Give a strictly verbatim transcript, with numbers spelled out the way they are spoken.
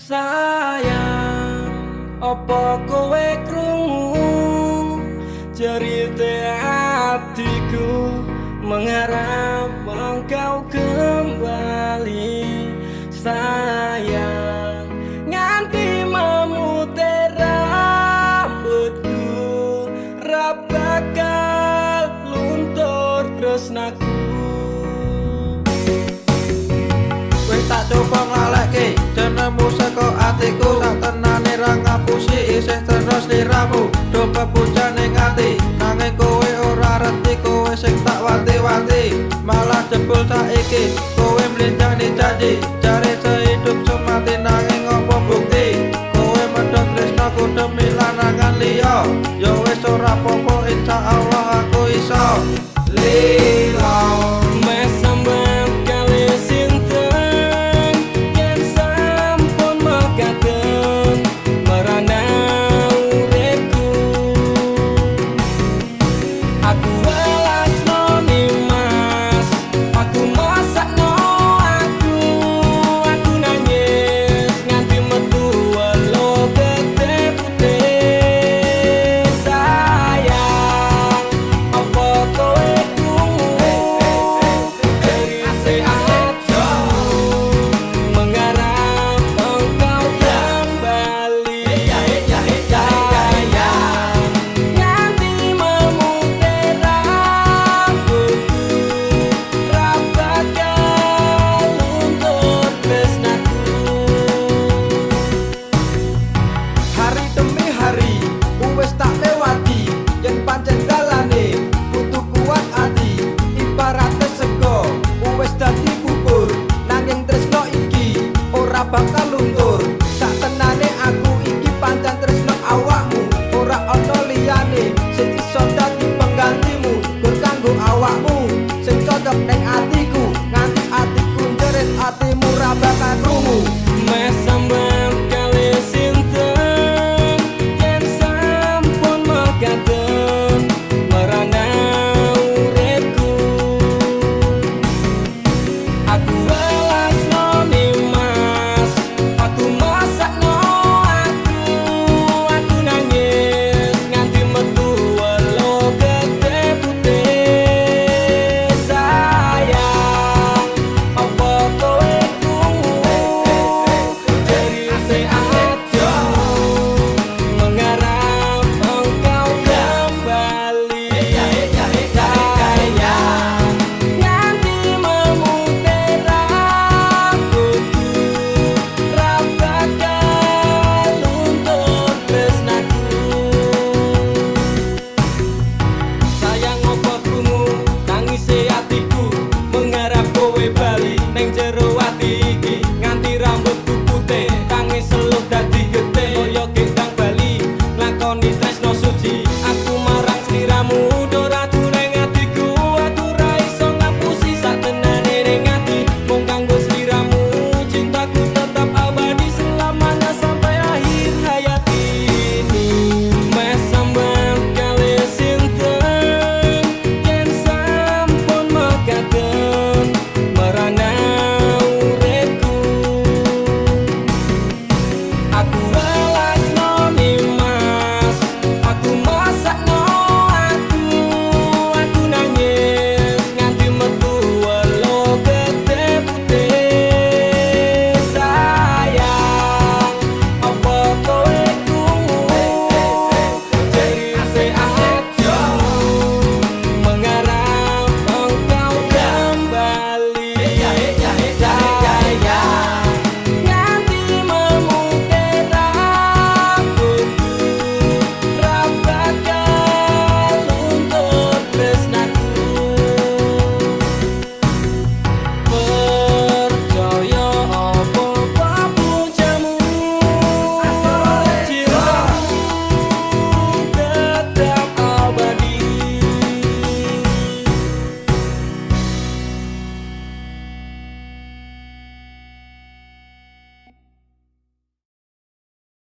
Sayang, opo kowe krungu cerita hatiku, mengharap engkau kembali. Sayang, nganti memutih rambutku, ra bakal luntur tresnaku. Wis tak coba nglaleke jenengmu saka atiku, sak tenane ra ngapusi isih terus liramu. Do bebujan ning ati nanging kowe ora reti, kowe sing tak wanti-wanti malah jebul saiki. Kowe mlinjani janji jare sehidup semati, nanging apa bukti kowe medhot tresnaku demi lanangan liya. Ya wis ora apa-apa, insyaallah aku iso lila. Bakal luntur, sak tenane aku iki pancen tresno awakmu, ora ana liyane sing iso dadi penggantimu. Gur kanggo awakmu sing cocok ning